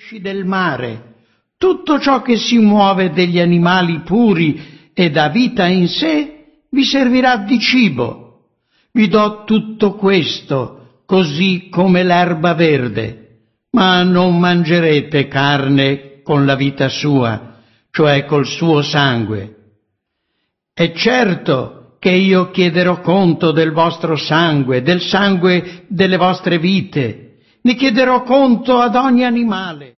pesci del mare, tutto ciò che si muove degli animali puri ed ha vita in sé, vi servirà di cibo. Vi do tutto questo, così come l'erba verde, ma non mangerete carne con la vita sua, cioè col suo sangue. È certo che io chiederò conto del vostro sangue, del sangue delle vostre vite, ne chiederò conto ad ogni animale.